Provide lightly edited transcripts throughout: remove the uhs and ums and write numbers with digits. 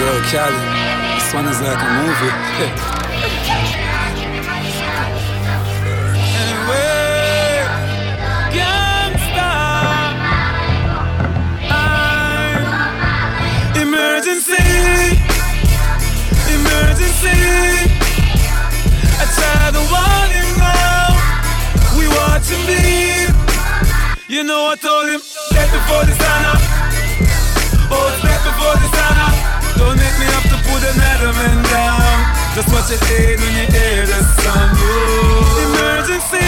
Yo, Cali, this one is like a movie. Anyway, gangsta, emergency, emergency. I try to warn him now. We watch him bleed. You know I told him, death before dishonor. Oh, it's death before dishonor. Don't make me have to put another man down. Just watch it fade when you hear the song. Emergency,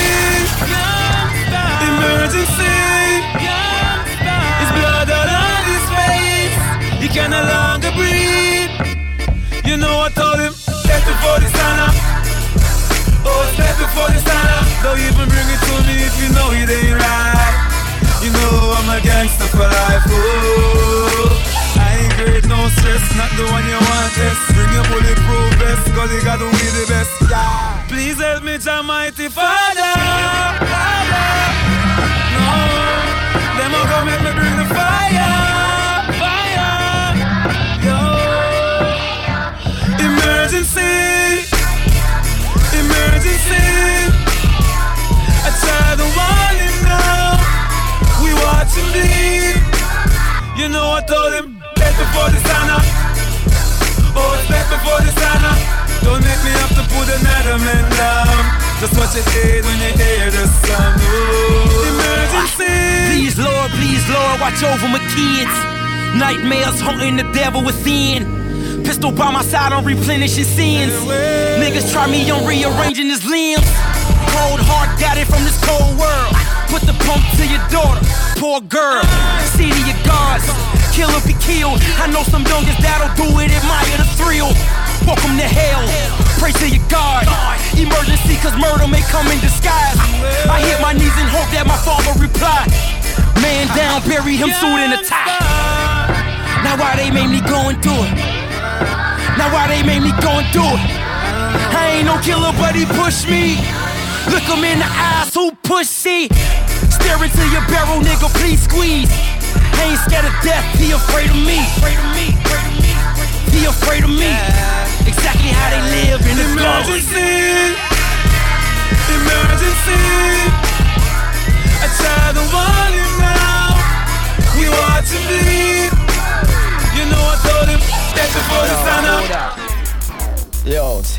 emergency. His blood all on his face. He can no longer breathe. You know I told him, death before dishonor. Oh, it's death before dishonor. Don't even bring it to me if you know it ain't right. You know I'm a gangster for life. Oh, I ain't great, no stress, not the one you want, yes. Bring your bulletproof vest, cause you gotta be the best, yeah. Please help me, Almighty Father, Father. No, them are gonna make me bring the fire, fire. Yo, emergency, emergency. I try to warn him now. We watch him bleed. You know I told him, death before dishonor. Oh, it's death before dishonor. Don't make me have to put another man down. Just watch it fade when you hear the song. Oh, emergency. Please Lord, watch over my kids. Nightmares haunting the devil within. Pistol by my side, I'm replenishing sins. Niggas try me on rearranging his limbs. Cold heart got it from this cold world. Put the pump to your daughter, poor girl. See to your guards, kill if he killed. I know some youngers that'll do it, admire the thrill. Welcome to hell, pray to your God. Emergency, cause murder may come in disguise. I hit my knees and hope that my father reply. Man down, bury him suit in a tie. Now why they made me go and do it? Now why they made me go and do it? I ain't no killer, but he pushed me. Look him in the eyes, who pussy? Stare into your barrel, nigga, please squeeze. I ain't scared of death, he afraid of me. He afraid of me. Exactly how they live in the emergency, emergency. I try to warn him now. We watch him bleed. You know I told him, death before dishonor. Yo,